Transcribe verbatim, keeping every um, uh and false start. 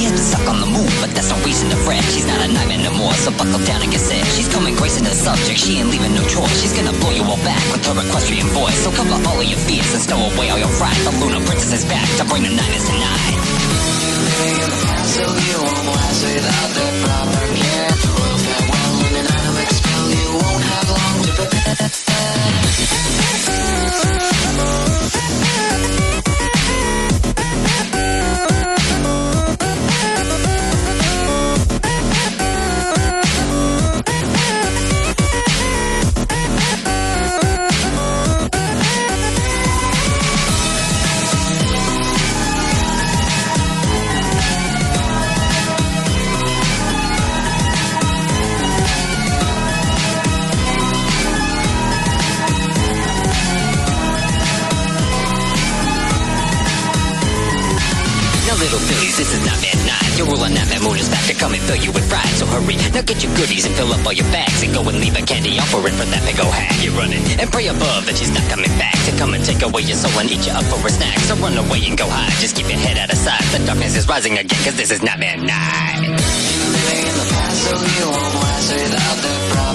has been stuck on the move, but that's no reason to fret. She's not a nightmare no more, so buckle down and get set. She's coming gracing the subject, she ain't leaving no choice. She's gonna blow you all back with her equestrian voice. So cover all of your fears and stow away all your fright. The Lunar Princess is back to bring the nightmares tonight. Living in the past, so you won't last without the proper care. The royal farewell and an item expel. You won't have long to prepare. Little fillies, this is not midnight. Your ruler nightmare moon is back to come and fill you with pride. So hurry, now get your goodies and fill up all your bags and go and leave a candy offering for that big old hag. You're running and pray above that she's not coming back to come and take away your soul and eat you up for a snack. So run away and go hide, just keep your head out of sight. The darkness is rising again, cause this is nightmare night. Living in the past, so you won't last without the problem.